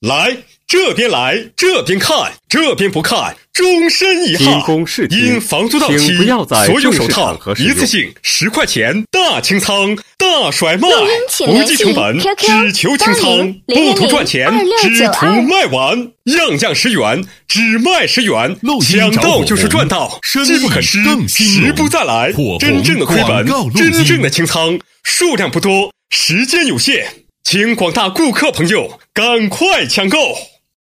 来，这边来，这边看，这边不看，终身遗憾。 因公视听， 因房租到期， 请不要在所有手正式场套合使用一次性10块钱大清仓，大甩卖，不录音请联系计成本， QQ 只求清仓，不图赚钱，只图卖完，样样10元，只卖10元，抢到就是赚到，机不可失，时不再来。真正的亏本，真正的清仓，数量不多，时间有限，请广大顾客朋友赶快抢购。